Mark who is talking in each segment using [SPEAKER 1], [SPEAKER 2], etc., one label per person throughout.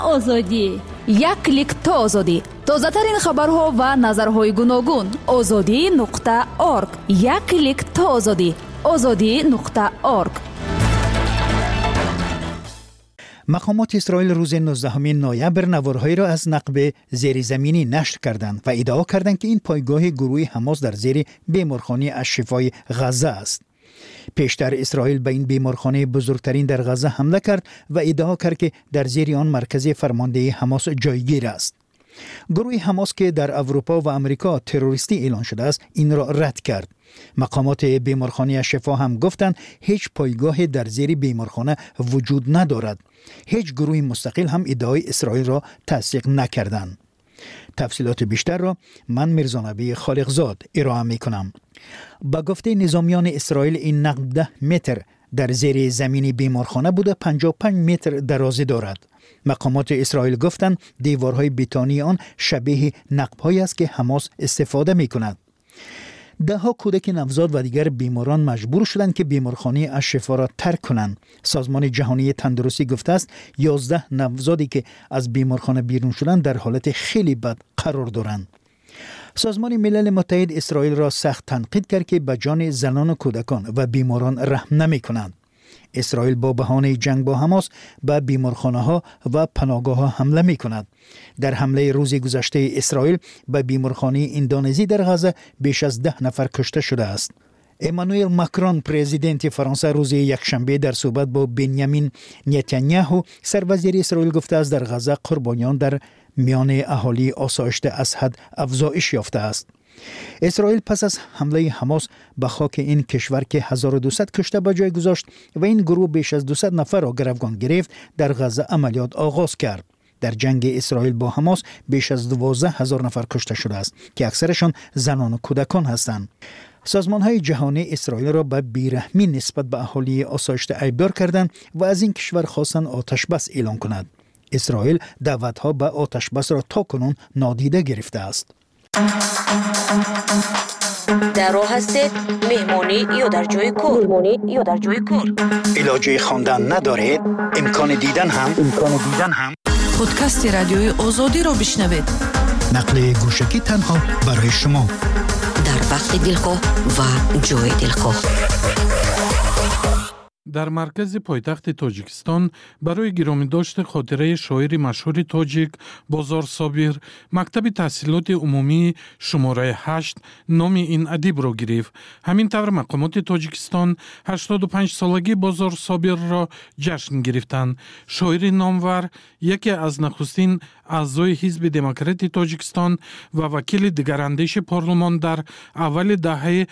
[SPEAKER 1] آزادی، یک کلیک تا آزادی. تازه ترین خبرها و نظرهای گوناگون. azadi.org. یک کلیک تا آزادی. azadi.org.
[SPEAKER 2] مقامات اسرائیل روز 19 نوامبر نوارهایی را از نقب زیرزمینی نشر کردند و ادعا کردند که این پایگاه گروه حماس در زیر بیمارخانه الشفای غزه است. پیشتر اسرائیل به این بیمارخانه بزرگترین در غزه حمله کرد و ادعا کرد که در زیر آن مرکز فرماندهی حماس جایگیر است. گروه حماس که در اروپا و امریکا تروریستی اعلان شده است این را رد کرد. مقامات بیمارخانه الشفا هم گفتند هیچ پایگاه در زیر بیمارخانه وجود ندارد. هیچ گروه مستقل هم ادعای اسرائیل را تصدیق نکردند. تفصیلات بیشتر را من میرزانبی خالقزاد ارائه می کنم. با گفته نظامیان اسرائیل این نقب 10 متر در زیر زمین بیمارخانه بوده 55 متر درازی دارد. مقامات اسرائیل گفتند دیوارهای بتونی آن شبیه نقب‌هایی است که حماس استفاده می کند. دهها کودک نوزاد و دیگر بیماران مجبور شدند که بیمارخانه الشفا را ترک کنند. سازمان جهانی تندرستی گفته است 11 نوزادی که از بیمارخانه بیرون شدند در حالت خیلی بد قرار دارند. سازمان ملل متحد اسرائیل را سخت تنقید کرد که به جان زنان و کودکان و بیماران رحم نمی کند. اسرائیل با بهانه جنگ با حماس به بیمارخانه‌ها و پناهگاه‌ها حمله می‌کند. در حمله روز گذشته اسرائیل به بیمارخانه اندونزی در غزه بیش از 10 نفر کشته شده است. امانوئل ماکرون پرزیدنت فرانسه روز یکشنبه در صحبت با بنیامین نتانیاهو سروزیر اسرائیل گفته است در غزه قربانیان در میان اهالی آسایشته از حد افزایش یافته است. اسرائیل پس از حمله حماس به خاک این کشور که 1200 کشته به جای گذاشت و این گروه بیش از 200 نفر را گروگان گرفت در غزه عملیات آغاز کرد. در جنگ اسرائیل با حماس بیش از 12000 نفر کشته شده است که اکثرشان زنان و کودکان هستند. سازمان‌های جهانی اسرائیل را به بیرحمی نسبت به اهالی آسایشته ایبدار کردند و از این کشور خواستند آتش بس اعلان کند. اسرائیل دعوت‌ها به آتش بس را تاکنون نادیده گرفته است.
[SPEAKER 3] در راه هستید مهمانی یا در جای کار
[SPEAKER 2] علاجه خواندن ندارید امکان دیدن هم
[SPEAKER 3] پادکست رادیوی آزادی را بشنوید
[SPEAKER 2] نقل گوشکی تنها برای شما
[SPEAKER 3] در وقت دلخواه و جای دلخواه.
[SPEAKER 4] در مرکز پایتخت تاجیکستان برای گرامیداشت خاطره شاعر مشهور تاجیک بازار صابر مکتب تحصیلات عمومی شماره 8 نام این ادیب را گرفت. همین طور مقامات تاجیکستان 85 سالگی بازار صابر را جشن گرفتند. شاعر نامور یکی از نخستین اعضای حزب دموکرات تاجیکستان و وکیل دگراندیش پارلمان در اول دهه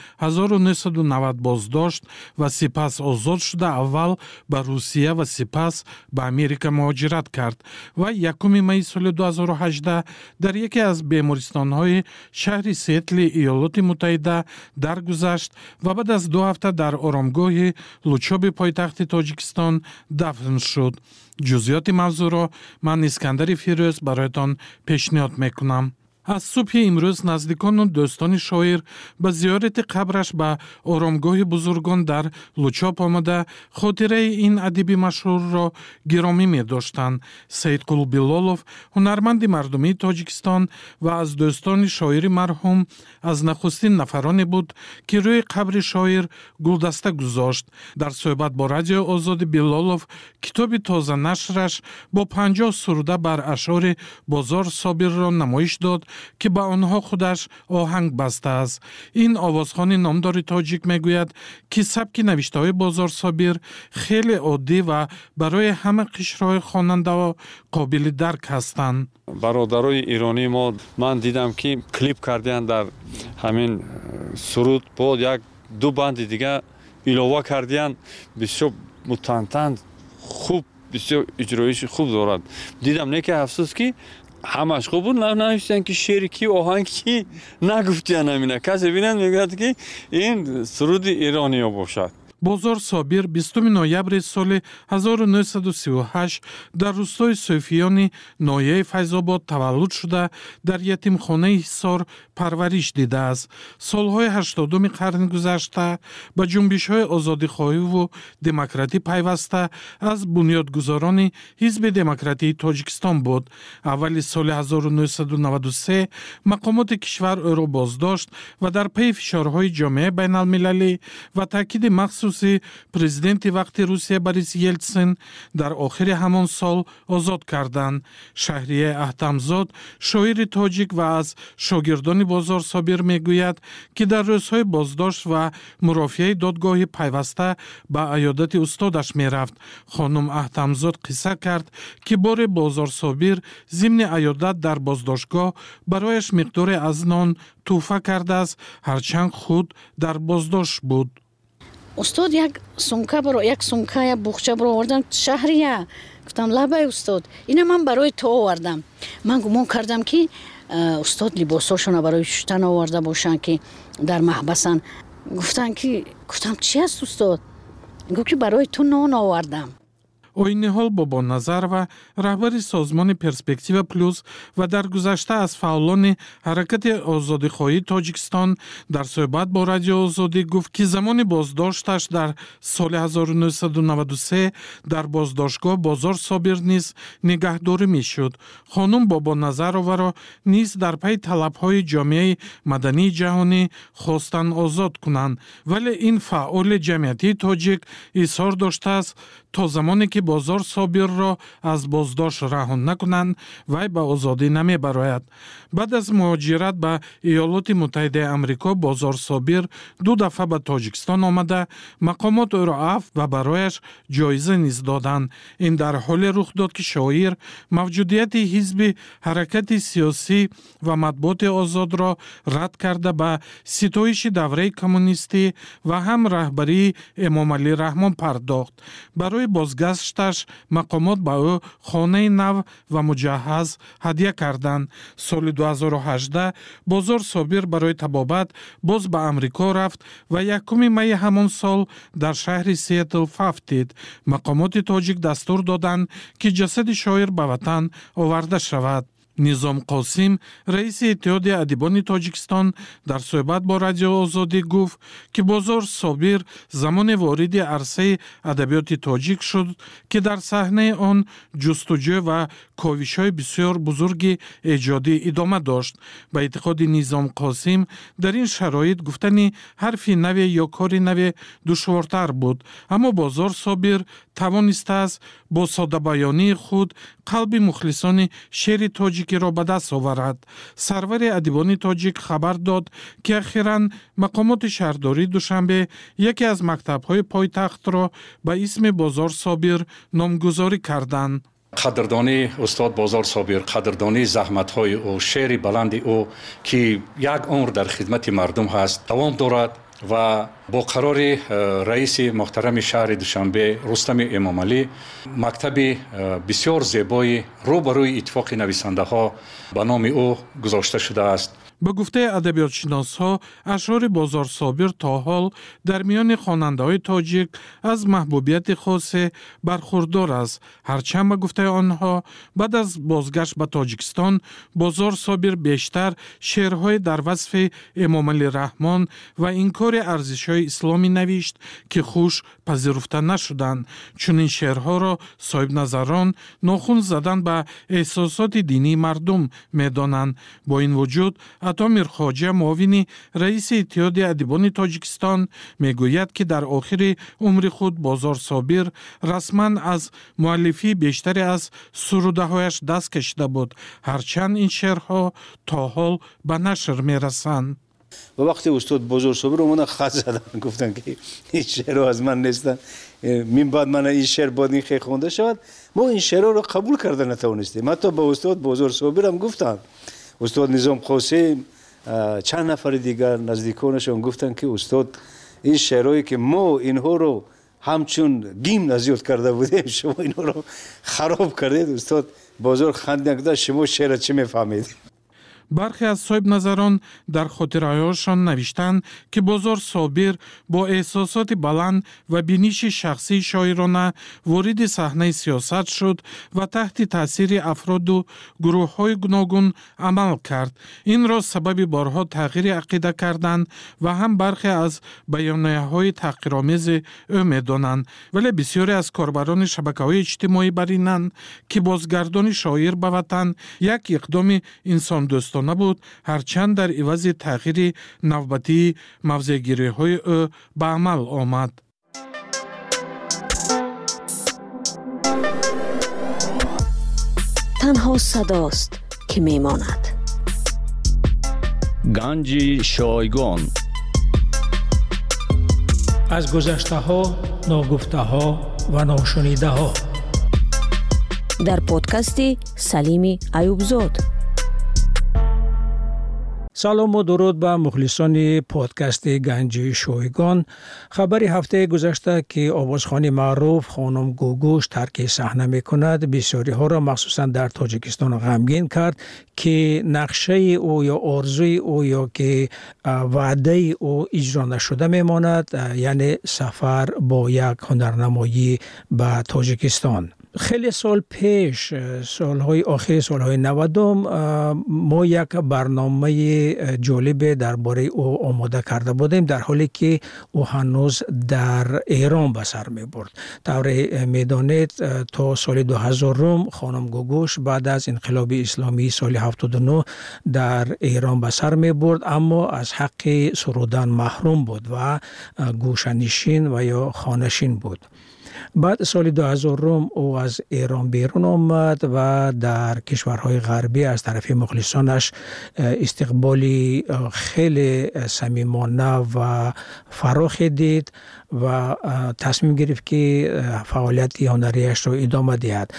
[SPEAKER 4] 1990 بازداشت و سپس آزاد شد. اول به روسیه و سپس به امریکا مهاجرت کرد و 1 می سال 2018 در یکی از بیمارستان‌های شهر سیاتل ایالات متحده درگذشت و بعد از 2 هفته در آرامگاه لوچاب پایتخت تاجیکستان دفن شد. جزئیات موضوع را من اسکندر فیروز برایتان پیشنهاد میکنم. از صبح امروز نزدیکان و دوستان شاعر به زیارت قبرش به آرامگاه بزرگان در لوچاب آمده خاطره این ادیب مشهور را گرامی می داشتند. سیدقول بیلالوف هنرمند مردمی تاجیکستان و از دوستان شاعر مرحوم از نخستین نفرانی بود که روی قبر شاعر گلدسته گذاشت. در صحبت با رادیو آزاد بیلالوف کتاب تازه نشرش با 50 سروده بر اشعار بازار صابر را نمایش داد که با آنها خودش آهنگ بسته است. این آوازخوان نامدار تاجیک میگوید که سبک نوشته های بازار صابر خیلی عادی و برای همه قشرهای خواننده و قابل درک هستند.
[SPEAKER 5] برادرای ایرانی ما من دیدم که کلیپ کردن در همین سرود بود 1-2 بند دیگه ایلاوه کردن بسیار متنتن خوب بسیار اجرایش خوب دارد. دیدم نه که افسوس که همش خوب بود نوشتن که شعر کی آهنگ کی نگفتن همینه کسی بینن میگه که این سرود ایرانی ها باشد.
[SPEAKER 4] بازار صابر 20 نوامبر سال 1938 در روستای صوفیان ناحیه فیض‌آباد تولد شده در یتیمخانه حصار پرورش دیده است. سالهای 80 قرن گذشته به جنبش‌های آزادی‌خواهی و دموکراتی پیوسته از بنیادگذاران حزب دموکراتی تاجیکستان بود. اول سال 1993 مقامات کشور او را بازداشت و در پی فشارهای جامعه بین المللی و تاکید مخصوص پرزیدنت وقت روسیه بوریس یلتسین در آخر همان سال آزاد کردند. شهریه احتمزاد شاعر تاجیک و از شاگردان بازار صابر میگوید که در روزهای بازداشت و مرافعه دادگاه پیوسته به عیادت استادش میرفت. خانم احتمزاد قصه کرد که بار بازار صابر ضمن عیادت در بازداشتگاه برایش مقدار از نان تحفه کرده است، هرچند خود در بازداشت بود.
[SPEAKER 6] استاد یک سونکه یک بخچه برو آوردم. شهریه گفتم لبه استاد اینه من برای تو آوردم. من گمان کردم که استاد لباساشون برای شستن آورده باشن که در محبسن. گفتم چی است استاد؟ گفت که برای تو نان آوردم.
[SPEAKER 4] اوینهال بابا نظر و رهبر سازمان پرسپکتیو پلوس و در گذشته از فعالان حرکت آزادی‌خواهی تاجیکستان در صحبت با رادیو آزادی گفت که زمان بازداشتش در سال 1993 در بازداشتگاه بازار صابر نیز نگهداری میشد. خانم بابا نظر را نیز در پی طلب‌های جامعه مدنی جهانی خواستند آزاد کنند، ولی این فعال جمعیتی تاجیک اصرار داشته است تا زمانی که بازار صابر را از بازداشت رهان نکنند وی به آزادی نمی براید. بعد از مهاجرت به ایالات متحده آمریکا بازار صابر 2 دفعه به تاجیکستان آمده. مقامات او را عفو و برایش جایزه نیز دادند. این در حال رخ داد که شاعر موجودیت حزب حرکت سیاسی و مطبوعات آزاد را رد کرده به ستایش دوره کمونیستی و هم رهبری امام علی رحمان پرداخت. برای بازگشتش مقامات به او خانه نو و مجهز هدیه کردند. سال 2018 بازار صابر برای طبابت باز به امریکا رفت و 1 می همان سال در شهر سیاتل فافتید. مقامات تاجیک دستور دادند که جسد شاعر به وطن آورده شود. نظام قاسم رئیس اتحاد ادیبان تاجیکستان در صحبت با رادیو آزادی گفت که بازار صابر زمان وارد عرصه ادبیات تاجیک شد که در صحنه آن جستجو و کاوش‌های بسیار بزرگ ایجادی ادامه داشت. به اعتقاد نظام قاسم در این شرایط گفتن حرفی نو یا کاری نو دشوارتر بود، اما بازار صابر توانسته است با ساده بیانی خود قلب مخلصان شعر تاجیک را به دست آورد. سرور ادیبان تاجیک خبر داد که اخیراً مقامات شهرداری دوشنبه یکی از مکتب‌های پایتخت را به اسم بازار صابر نامگذاری کردند.
[SPEAKER 7] قدردانی استاد بازار صابر، قدردانی زحمت‌های او، شعر بلند او که یک عمر در خدمت مردم هست دوام دارد و با قرار رئیس محترم شهر دوشنبه رستم امام علی مکتب بسیار زیبای روبروی اتفاق نویسنده ها به نام او گذاشته شده است.
[SPEAKER 4] به گفته ادبیات شناس‌ها اشعار بازار صابر تا حال در میان خواننده‌های تاجیک از محبوبیت خاص برخوردار است. هرچند به گفته آنها بعد از بازگشت به تاجیکستان بازار صابر بیشتر شعرهای در وصف امام علی رحمان و انکار ارزش‌های اسلامی نوشت که خوش پذیرفته نشدند. چون این شعرها را صاحب نظران ناخن زدن به احساسات دینی مردم می‌دانند. با این وجود عطا میرخواجه معاون رئیس اتحاد ادیبان تاجیکستان میگوید که در آخر عمر خود بازار صابر رسما از مؤلفی بیشتری از سروده‌هایش دست کشیده بود، هرچند این شعرها تا حال به نشر میرسند.
[SPEAKER 8] و وقتی استاد بازار صابر اومدن خط زدن گفتن که این شعر از من نیستن، من بعد من این شعر باید این خیلی خونده شود. ما این شعر رو قبول کردن نتوانستیم. حتی با استاد بازار صابر هم گفتن، استاد نظام قاسم چند نفر دیگر نزدیکانشون گفتن که استاد این شعرهایی که ما اینها رو همچون گیم نزیاد کرده بودیم شما اینها رو خراب کردید. استاد بازار خندید، شما شعر چی میفهمید؟
[SPEAKER 4] برخی از صاحب نظران در خاطرهایشان نوشتند که بازار صابر با احساسات بلند و بینش شخصی شاعرانه وارد صحنه سیاست شد و تحت تاثیر افراد و گروه‌های گوناگون عمل کرد. این را سبب بارها تغییر عقیده کردند و هم برخی از بیانیه‌های تحقیرآمیز او می‌دانند، ولی بسیاری از کاربران شبکه‌های اجتماعی برینند که بازگردان شاعر به وطن یک اقدام انسان دوستانه بود، هرچند در عوض تغییر نوبتی موضع‌گیری‌های او به عمل آمد.
[SPEAKER 3] تنها صداست که میماند.
[SPEAKER 9] گنج شایگان
[SPEAKER 10] از گذشته ها، ناگفته ها و ناشنیده ها
[SPEAKER 3] در پادکست سلیم ایوبزاد.
[SPEAKER 10] سلام و درود به مخلصان پادکست گنج شایگان. خبری هفته گذشته که آوازخوان معروف خانم گوگوش ترک صحنه میکند بسیاری ها را مخصوصا در تاجیکستان غمگین کرد که نقشه او یا آرزوی او یا که وعده او اجرا نشده میماند، یعنی سفر با یک هنرنمایی به تاجیکستان. خیلی سال پیش، سالهای آخر سالهای 90 ما یک برنامه جالب درباره او آماده کرده بودیم، در حالی که او هنوز در ایران به سر می برد. طور میدانید تا سال 2000 خانم گوگوش بعد از انقلاب اسلامی سال 79 در ایران به سر می برد، اما از حق سرودن محروم بود و گوشه‌نشین و یا خانه‌نشین بود. بعد سال 2000 او از ایران بیرون آمد و در کشورهای غربی از طرف مخلصانش استقبالی خیلی صمیمانه و فراخی دید و تصمیم گرفت که فعالیت هنریش را ادامه دهد.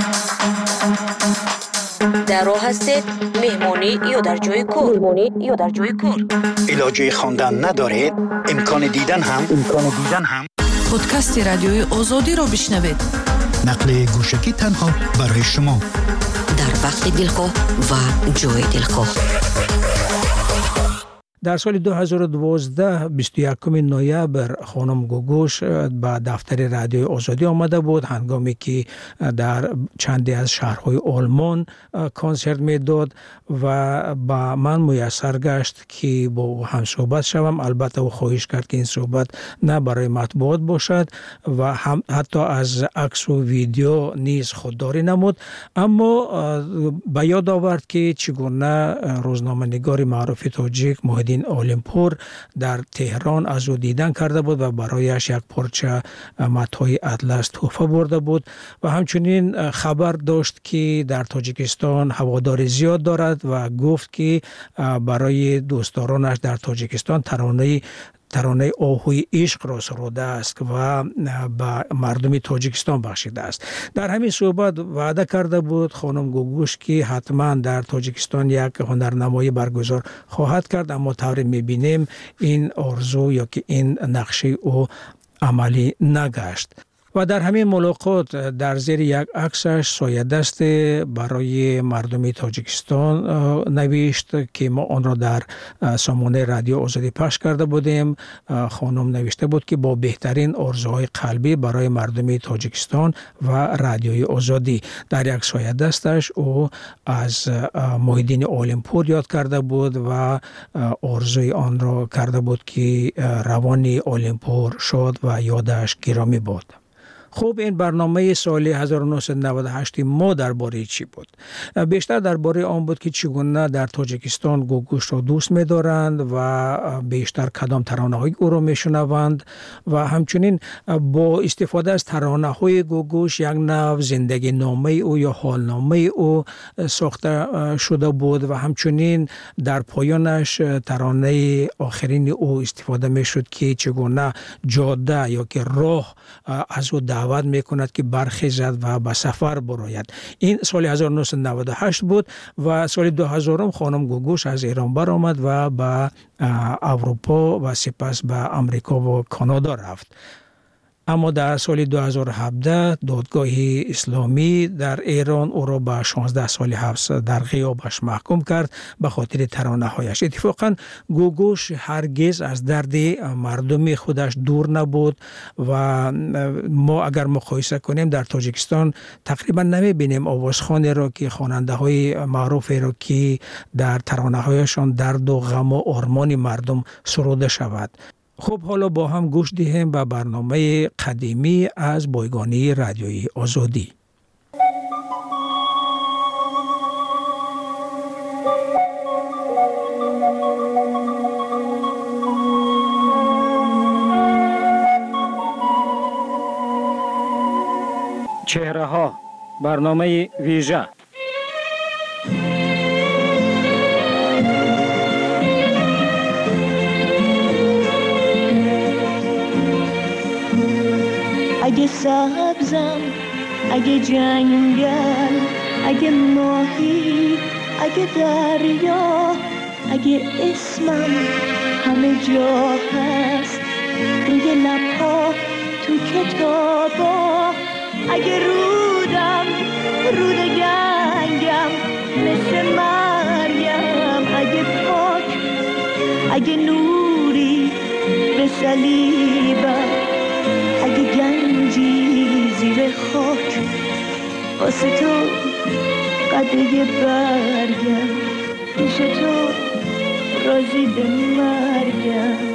[SPEAKER 3] در راه هستید مهمانی یا در جای کار.
[SPEAKER 2] علاجه خواندن ندارید؟ امکان دیدن هم
[SPEAKER 11] پادکست رادیوی آزادی را بشنوید.
[SPEAKER 2] نقل گوشکی تنها برای شما
[SPEAKER 3] در وقت دلخواه و جای دلخواه.
[SPEAKER 10] در سال 2012 21 نوامبر خانم گوگوش به دفتر رادیوی آزادی آمده بود، هنگامی که در چندی از شهرهای آلمان کنسرت میداد و با من میسر گشت که با او هم صحبت شوم. البته او خواهش کرد که این صحبت نه برای مطبوعات باشد و هم حتی از عکس و ویدیو نیز خودداری نمود، اما به یاد آورد که چگونه روزنامه‌نگار معروف تاجیک محمد اولمپور در تهران از او دیدن کرده بود و برایش یک پارچه متاع اطلس تحفه برده بود و همچنین خبر داشت که در تاجیکستان هوادار زیاد دارد و گفت که برای دوستدارانش در تاجیکستان ترانه آهوی عشق را سروده است و به مردم تاجیکستان بخشیده است. در همین صحبت وعده کرده بود خانم گوگوش که حتما در تاجیکستان یک هنرنمایی برگزار خواهد کرد، اما طوری میبینیم این آرزو یا که این نقشه او عملی نگشت. و در همین ملاقات در زیر یک عکسش سایه دست برای مردم تاجیکستان نوشت که ما آن را در سامانه رادیو آزادی پخش کرده بودیم. خانم نوشته بود که با بهترین آرزوهای قلبی برای مردم تاجیکستان و رادیوی آزادی. در یک سایه دستش او از محمد اولمپور یاد کرده بود و آرزوی آن را کرده بود که روان اولمپور شد و یادش گرامی بود. خب این برنامه سال 1998 ما درباره چی بود؟ بیشتر درباره آن بود که چگونه در تاجیکستان گوگوش را دوست می‌دارند و بیشتر کدام ترانه‌های او را می‌شنوند و همچنین با استفاده از ترانه‌های گوگوش یک نوع زندگی نامه او یا حالنامه او ساخته شده بود و همچنین در پایانش ترانه آخرین او استفاده می‌شد که چگونه جاده یا که راه از او دعوت میکند که برخیزد و به سفر براید. این سال 1998 بود و سال 2000 خانم گوگوش از ایران برآمد و به اروپا و سپس به امریکا و کانادا رفت. اما در سال 2017 دادگاه اسلامی در ایران او را به 16 سال حبس در غیابش محکوم کرد به خاطر ترانه‌هایش. اتفاقا گوگوش هرگز از درد مردم خودش دور نبود و ما اگر مقایسه کنیم در تاجیکستان تقریبا نمی‌بینیم آوازخوانی را که خواننده‌های معروفی را که در ترانه‌هایشان درد و غم و آرمان مردم سروده شود. خب حالا با هم گوش دهیم به برنامه قدیمی از بایگانی رادیوی آزادی. چهره ها، برنامه ویژه.
[SPEAKER 12] اگه سبزم، اگه جنگل، اگه ماهی، اگه دریا، اگه اسمم همه جا هست روی لبها تو کتابا، اگه رودم رود گنگم مثل مریم، اگه پاک، اگه نوری به صلیبم، اگه گنجی زیر خاک واسه تو قده برگم، پیش تو راضی به مرگم.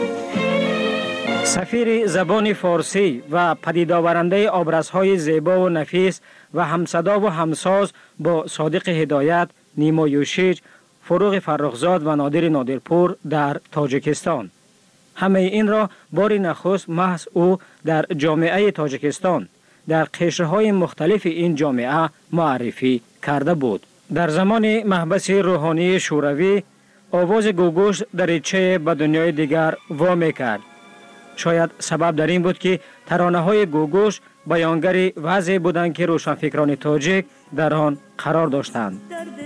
[SPEAKER 13] سفیر زبان فارسی و پدید آورنده آبرزهای زیبا و نفیس و همصدا و همساز با صادق هدایت، نیما یوشیج، فروغ فرخزاد و نادر نادرپور در تاجیکستان. همه این را بار نخست محض او در جامعه تاجیکستان در قشرهای مختلف این جامعه معرفی کرده بود. در زمان محبس روحانی شوروی آواز گوگوش دریچه به دنیای دیگر وامی کرد. شاید سبب در این بود که ترانه‌های گوگوش بیانگر وضعی بودند که روشنفکران تاجیک در آن قرار داشتند.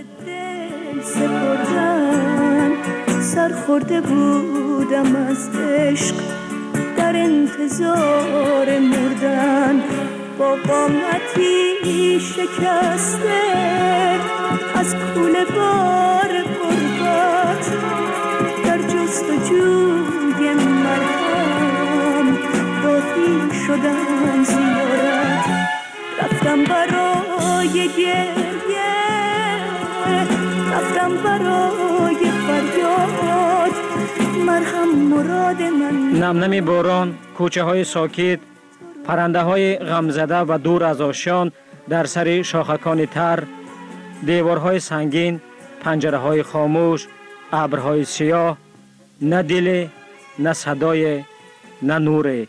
[SPEAKER 12] سرخورده بودم از عشق در انتظار مردن، با قامتی شکسته از کوله بار غربت، در جستجوی مرهم باقی شدم زیارت، رفتم برای گریه، رفتم برای فریاد، مرهم مراد من.
[SPEAKER 13] نمنم باران، کوچه های ساکت، پرنده های غمزده و دور از آشیان در سر شاخکان تر، دیوارهای سنگین، پنجره های خاموش، ابرهای سیاه، نه دل، نه صدای، نه نور.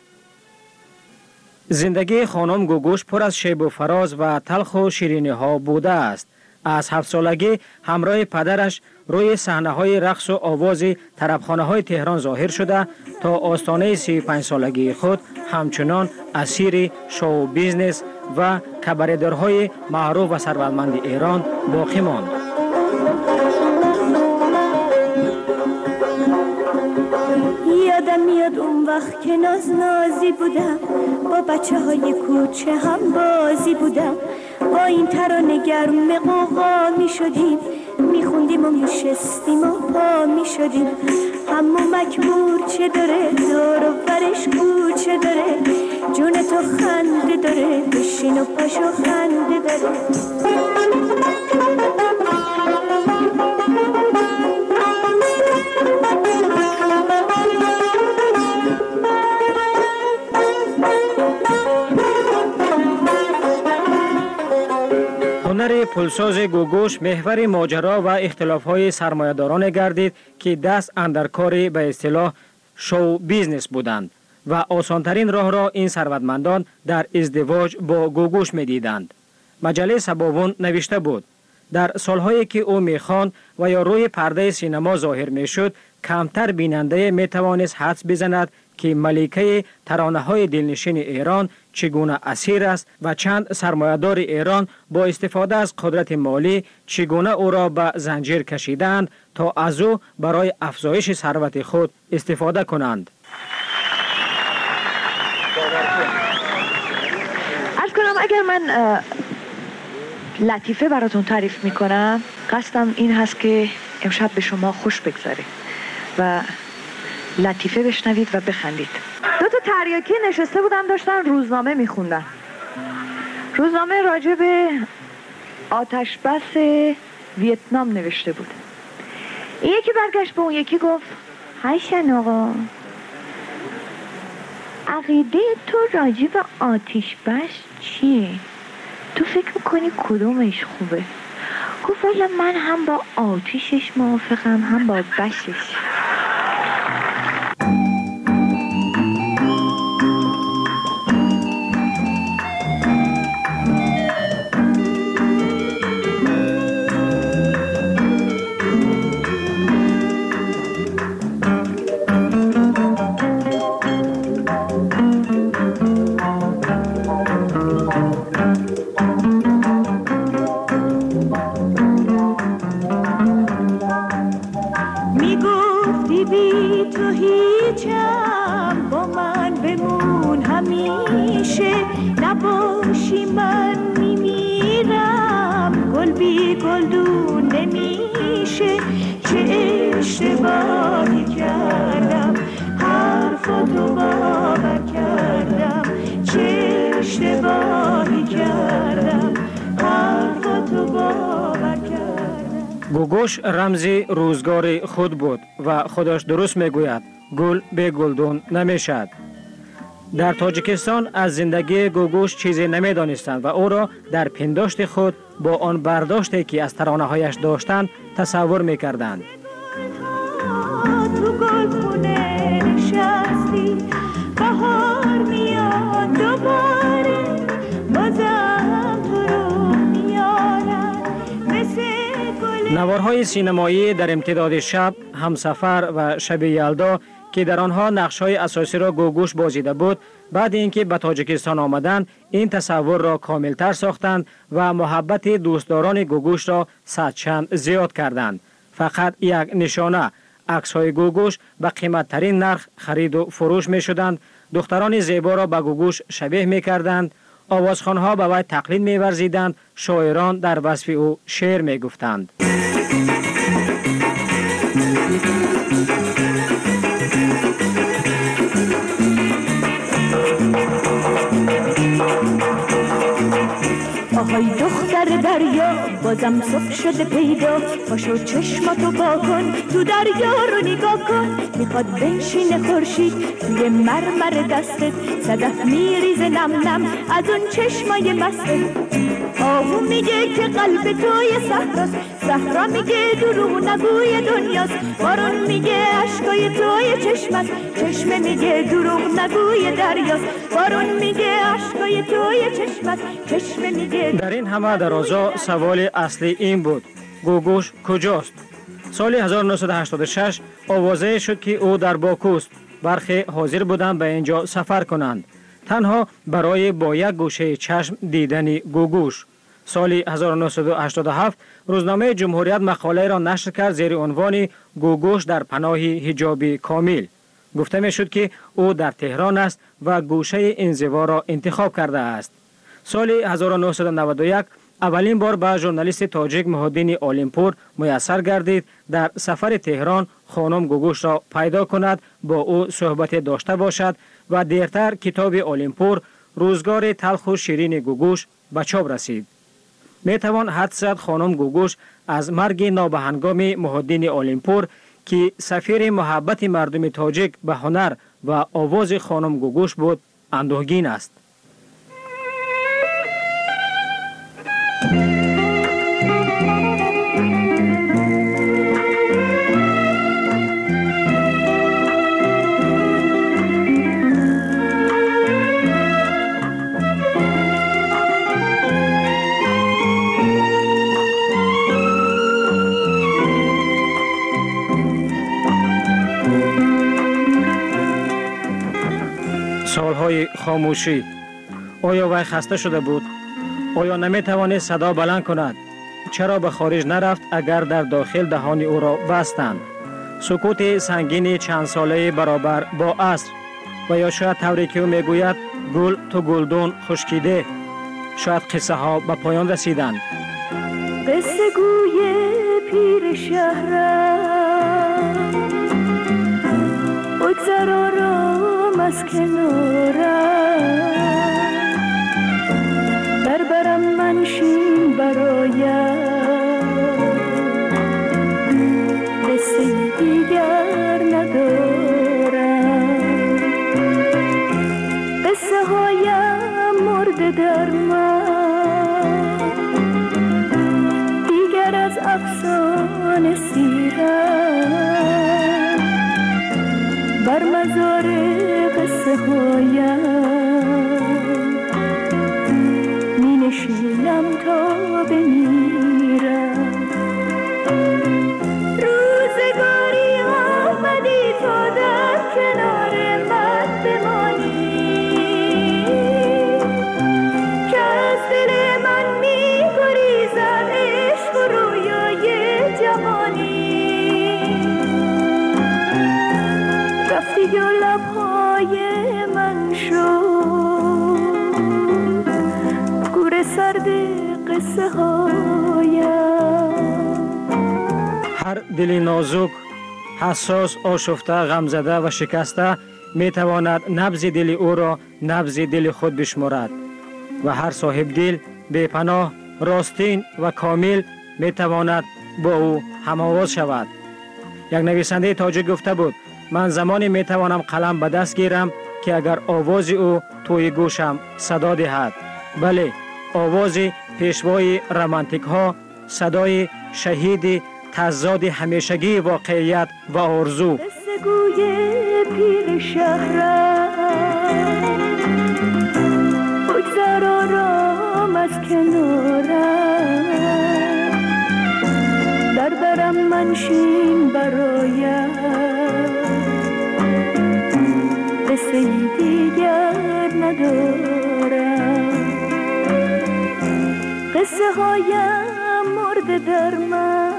[SPEAKER 13] زندگی خانم گوگوش پر از شیب و فراز و تلخ و شیرینی ها بوده است. از 7 سالگی همراه پدرش روی صحنه‌های رقص و آواز طربخانه‌های تهران ظاهر شده تا آستانه 35 سالگی خود همچنان اسیر شو بیزنس و کباردارهای معروف و ثروتمند ایران باقی ماند.
[SPEAKER 12] یادم میاد اون وقت که نازی بودم، با بچه‌های کوچه هم بازی بودم، با این ترانه گرم قوقا می شدیم، می خوندیم و می شستیم و پا می شدیم. همو مکمور چه داره، دور و برش کوچه داره، جون تو خنده داره، بشین و پاشو خنده داره.
[SPEAKER 13] هنر پلساز گوگوش محور ماجرا و اختلاف‌های سرمایه‌داران گردید که دست اندر کار به اصطلاح شو بیزنس بودند و آسانترین راه را این ثروتمندان در ازدواج با گوگوش می‌دیدند. مجله سباوون نوشته بود: در سالهایی که او می‌خواند و یا روی پرده سینما ظاهر می‌شد، کمتر بیننده می‌توانست حدس بزند که ملکه ترانه‌های دلنشین ایران چگونه اسیر است و چند سرمایه‌دار ایران با استفاده از قدرت مالی چگونه او را به زنجیر کشیدند تا از او برای افزایش ثروت خود استفاده کنند.
[SPEAKER 14] اگر من لطیفه براتون تعریف میکنم، قصدم این هست که امشب به شما خوش بگذاره و لطیفه بشنوید و بخندید. دو تا تریاکی نشسته بودن داشتن روزنامه میخوندن. روزنامه راجع به آتش بس ویتنام نوشته بود. این یکی برگشت به اون یکی گفت هیشن آقا، عقیده تو راجع به آتش بس چیه؟ تو فکر میکنی کدومش خوبه؟ گفت والا من هم با آتیشش موافقم هم با بشش.
[SPEAKER 13] گوگوش رمزی روزگار خود بود و خودش درست میگوید گل به گلدون نمیشد. در تاجیکستان از زندگی گوگوش چیزی نمیدانستند و او را در پنداشت خود با آن برداشتی که از ترانه هایش داشتند تصور میکردند. نوارهای سینمایی در امتداد شب، همسفر و شب یلدا که در آنها نقش‌های اساسی را گوگوش بازیده بود، بعد اینکه به تاجیکستان آمدند این تصور را کاملتر ساختند و محبت دوستداران گوگوش را صدچند زیاد کردند. فقط یک نشانه، عکس‌های گوگوش به قیمت‌ترین نرخ خرید و فروش می‌شدند. دختران زیبا را به گوگوش شبیه می‌کردند، آوازخوان‌ها به وی تقلید می‌ورزیدند، شاعران در وصف او شعر می‌گفتند.
[SPEAKER 12] آهای دختر دریا بازم صبح شده پیدا، پاشو چشماتو با کن تو دریا رو نگاه کن. میخواد بنشینه خورشید توی مرمر دستت، صدف میریزه نم نم از اون چشمای مستت. آهو میگه که قلب توی صحراست، صحرا میگه دروغ نگوی دنیاست. بارون میگه عشقای توی چشمت، چشمه میگه دروغ نگوی دریاست. بارون میگه عشقای توی چشمت، چشمه میگه.
[SPEAKER 13] در این همه درازا سوال اصلی این بود گوگوش کجاست؟ سال 1986 آوازه شد که او در باکوست. برخی حاضر بودند به اینجا سفر کنند تنها برای با یک گوشه چشم دیدن گوگوش. سال 1987 روزنامه جمهوریت مقاله را نشر کرد زیر عنوان گوگوش در پناه حجاب کامل. گفته می شد که او در تهران است و گوشه انزوا را انتخاب کرده است. سال 1991 اولین بار به ژورنالیست تاجیک محی‌الدین عالمپور میسر گردید در سفر تهران خانم گوگوش را پیدا کند، با او صحبت داشته باشد و دیرتر کتاب عالمپور روزگار تلخ و شیرین گوگوش به چاپ رسید. می توان حدس زد خانم گوگوش از مرگ نابهنگام محی‌الدین عالمپور که سفیر محبت مردم تاجیک به هنر و آواز خانم گوگوش بود اندوهگین است. سالهای خاموشی. آیا وی خسته شده بود؟ آیا نمی توانست صدا بلند کند؟ چرا به خارج نرفت اگر در داخل دهان او را بستند؟ سکوت سنگین چند ساله برابر با عصر. و یا شاید طوری که او میگوید گل تو گلدون خشکیده. شاید قصه ها به پایان رسیدند.
[SPEAKER 12] قصه گوی پیر شهرم بگذر آرام از کنارم بربرم منشین برایم قصه دیگر ندارم قصه هایم مرده در من دیگر از افسانه سیرم بر مزار قصه هایم می نشینم تا بمیرم روزگاری آمدی تا در کنار من بمانی که از دل من می گریزد عشق و رویای جوانی رفتی و لبهای من شد گور سرد قصه هایم.
[SPEAKER 13] هر دل نازک، حساس، آشفته، غمزده و شکسته می تواند نبض دل او را نبض دل خود بشمارد و هر صاحب دل بی‌پناه، راستین و کامل می تواند با او هم‌آواز شود. یک نویسنده تاجیک گفته بود من زمانی می توانم قلم به دست گیرم که اگر آواز او توی گوشم صدا دهد. بله، آواز پیشوای رمانتیک ها، صدای شهید تضاد همیشگی واقعیت و آرزو.
[SPEAKER 12] قصه گوی پیر شهرم بگذر آرام از کنارم در برم منشین برایم قصه دیگر ندارم قصه هایم مرده در من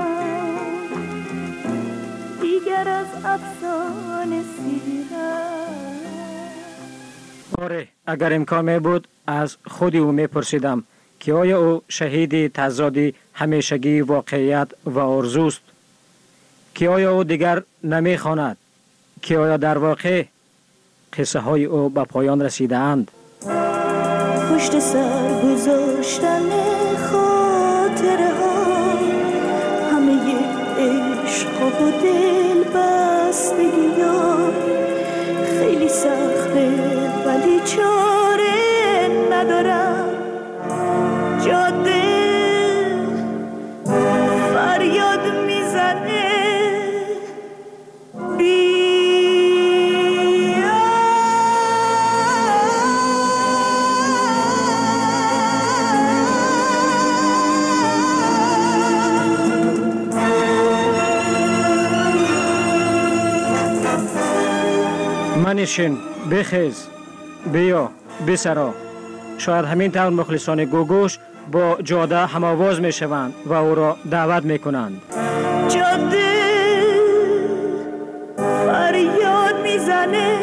[SPEAKER 12] دیگر از افسانه سیرم.
[SPEAKER 13] آره، اگر امکان می بود از خود او می پرسیدم که آیا او شهید تضاد همیشگی واقعیت و آرزوست، که آیا او دیگر نمی خواند، که آیا در واقع قصه های او به پایان رسیده اند.
[SPEAKER 12] پشت سر گذاشتن خاطره ها همه عشق و دل بستگی ها خیلی سخته ولی چاره ندارم جاده فریاد میزنه
[SPEAKER 13] منشین، بخیز، بیا، بسرا. شاید همین طور مخلصان گوگوش با جاده هم‌آواز می شوند و او را دعوت می کنند.
[SPEAKER 12] جاده فریاد میزنه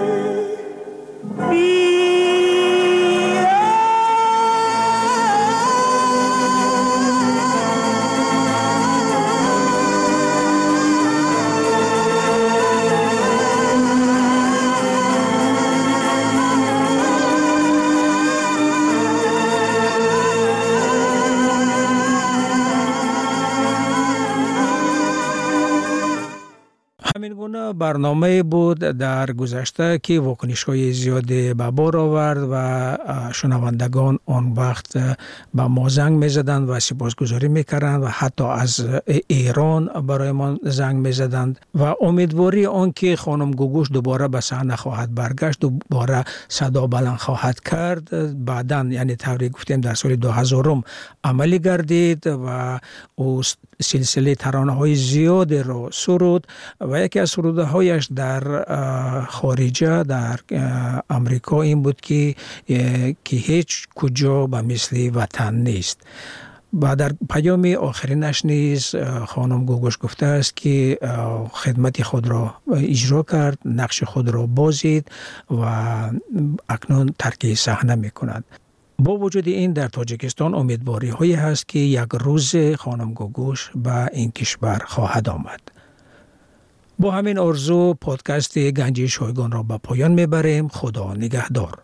[SPEAKER 10] برنامه بود در گذشته که واکنش‌های زیادی به بار آورد و شنوندگان آن وقت به ما زنگ می‌زدند و سپاسگزاری می‌کردند و حتی از ایران برای ما زنگ می‌زدند و امیدواری آن که خانم گوگوش دوباره به صحنه خواهد برگشت، دوباره صدا بلند خواهد کرد، بعداً یعنی طوری گفتیم در سال 2000 عملی گردید و او سلسله ترانه‌های زیادی را سرود و یکی از سرودهایش در خارجه در امریکا این بود که هیچ کجا به مثل وطن نیست. و در پیام آخرینش نیز خانم گوگوش گفته است که خدمت خود را اجرا کرد، نقش خود را بازید و اکنون ترک صحنه می کند. با وجود این در تاجیکستان امیدواری هایی هست که یک روز خانم گوگوش به این کشور خواهد آمد. با همین آرزو پادکست گنجی شایگان را به پایان میبریم. خدا نگهدار.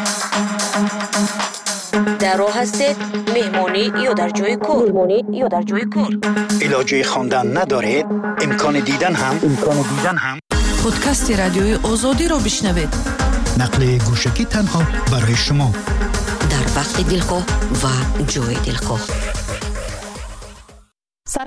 [SPEAKER 3] در راه هستید مهمونی یا در جای کار
[SPEAKER 2] علاج خواندن ندارید امکان دیدن هم
[SPEAKER 11] پادکست رادیوی آزادی را بشنوید.
[SPEAKER 2] نقل گوشکی تنها برای شما
[SPEAKER 3] در وقت دلخواه و جای دلخواه.